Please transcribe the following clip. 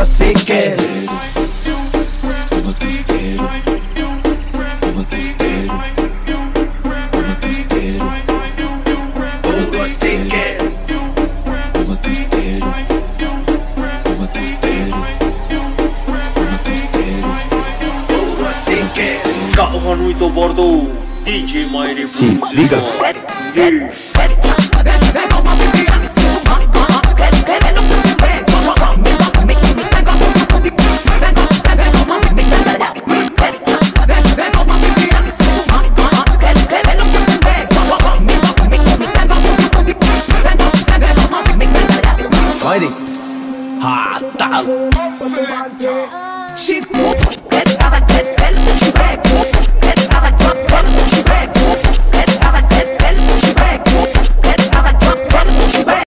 você quer. Carro muito bordo, DJ Maire Sim, liga. Maire. Ah, tá. She